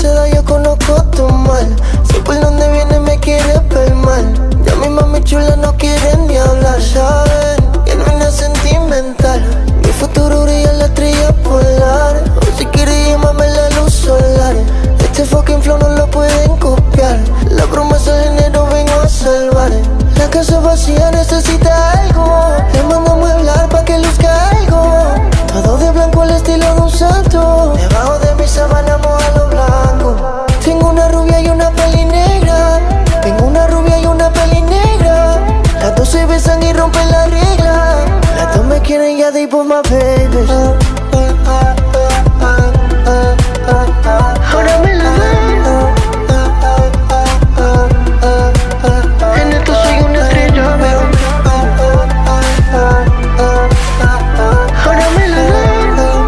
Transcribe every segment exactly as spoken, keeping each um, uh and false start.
seda, yo conozco tu mal. Sé por dónde viene, me quiere ver mal. Ya mi mami chula no quieren ni hablar. Saben que no hay nada sentimental. Mi futuro brilla en la estrella polar. O si quieres llamarme la luz solar. Este fucking flow no lo pueden copiar. La promesa de enero vengo a salvar. La casa vacía necesita algo. Le mando a mueblar pa' que luzca algo. Todo de blanco al estilo de un santo. Debajo de mi sábana moja lo blanco. Tengo una rubia y una peli negra. Tengo una rubia y una peli negra. Las dos se besan y rompen la regla. Las dos me quieren ya de por my baby. Ahora me la dan. En esto soy una estrella, baby. Ahora me la dan.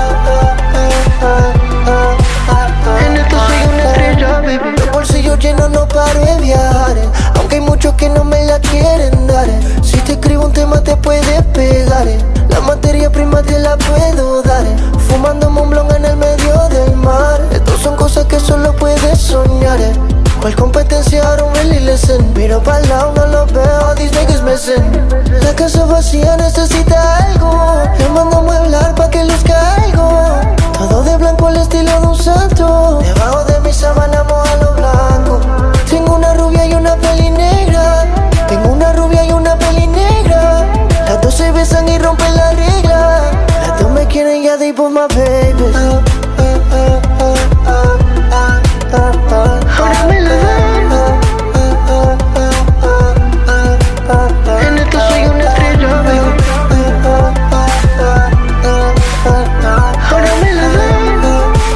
En esto soy una estrella, baby. Los bolsillos llenos, no paro de viajar. Aunque hay muchos que no me la quieren dar. Si te escribo un tema te puedes pegar. La materia prima te la puedo dar. Fumando un blon en el medio del mar. Estos son cosas que solo puedes soñar. ¿Cuál competencia ahora un really listen? Miro pa'l lado, no lo veo, these niggas missing. La casa vacía necesita algo. Le mando a mueblar pa' que luzca algo. Todo de blanco al estilo de un santo. Debajo de mi sábana moja lo blanco. Tengo una rubia y una peli negra. Tengo una rubia y una peli negra. Las dos se besan y rompen la regla. Las dos me quieren ya de por my baby. Ahora me la dan. En esto soy una estrella, baby. Ahora me la dan.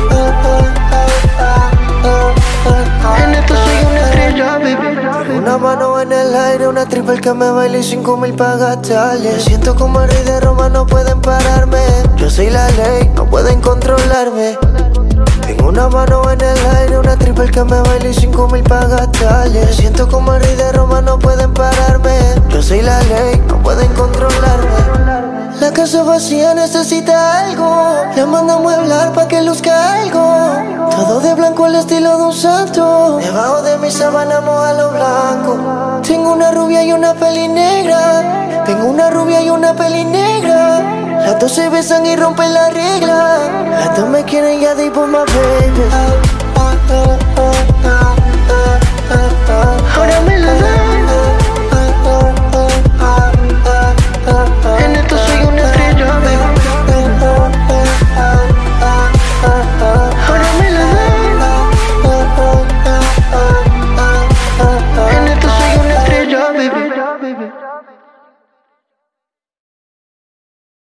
En esto soy una estrella, baby. Una mano en el aire, una triple que me baila y cinco mil pa' gastarle. Me siento como el rey de Roma, no pueden pararme. Yo soy la ley, no pueden controlarme. Tengo una mano en el aire, una triple que me baila y cinco mil pa' gastarle. Me siento como el rey de Roma, no pueden pararme. Yo soy la ley, no pueden controlarme. La casa vacía necesita algo. Le mando a mueblar pa' que luzca algo. Todo de blanco al estilo de un santo. Debajo de mi sábana moja lo blanco. Tengo una rubia y una peli negra. Tengo una rubia y una peli negra. Las dos se besan y rompen la regla. Las dos me quieren ya de por my baby.